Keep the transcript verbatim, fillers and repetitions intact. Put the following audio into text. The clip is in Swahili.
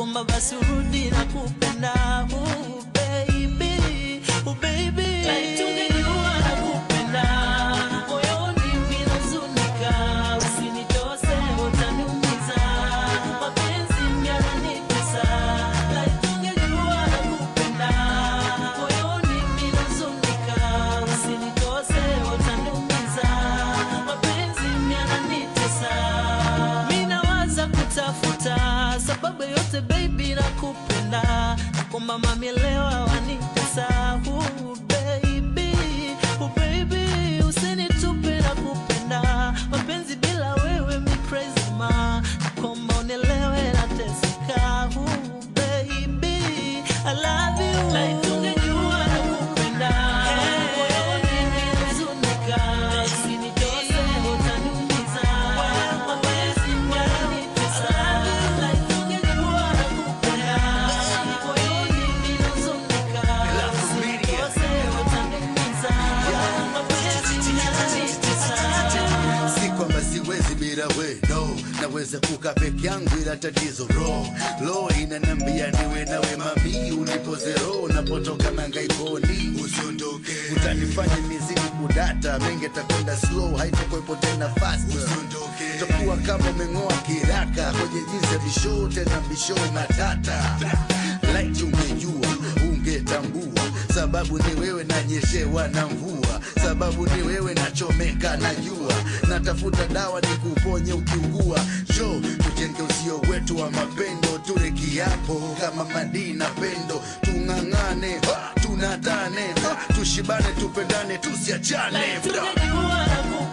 nakuomba basi urudi nakupenda. Oh baby, oh baby, like tungejua nakupenda. Moyoni bila huzunika, usinitose utaniumiza. Mapenzi yananitesa, like tungejua nakupenda. Moyoni bila huzunika, usinitose utaniumiza. Mapenzi yananitesa. Mimi nawaza kutafuta sababu yote baby nakupenda. Nakuomba mami elewa wanitesa. Oh baby, oh baby, usinitupe nakupenda. Mapenzi bila wewe mi crazy ma. Nakuomba unielewe nateseka. Oh baby, I love you. Like tungejua nakupenda. Moyoni bila huzunika, usinitose utaniumiza. Mapenzi yananitesa. Like tungejua nakupenda. Moyoni bila huzunika, usinitose utaniumiza. Mapenzi yananitesa. Si kwamba siwezi bila we, no. Naweza kukaa peke yangu ila tatizo roho. Lo inanambia niwe nawe mami, unipoze roho napotoka mangaikoni. Usiondoke, utanifanya nizidi kudata. Mengi takwenda slow, haitakuwepo tena fast. Usiondoke, utakuwa kama umeng'oa kiraka kwenye jinsi ya bisho, tena bisho matata. Like ungejua, ungetambua, sababu ni wewe nanyeshewa na mvua. Sababu ni wewe nachomeka na jua. Natafuta dawa nikuponye ukiugua. Jo, tujenge usio wetu wa mapendo. Tule kiapo kama Madina pendo. Tungangane, ha, tunatane, ha, tushibane, tupendane, tusiachane. Like tungejua nakupenda.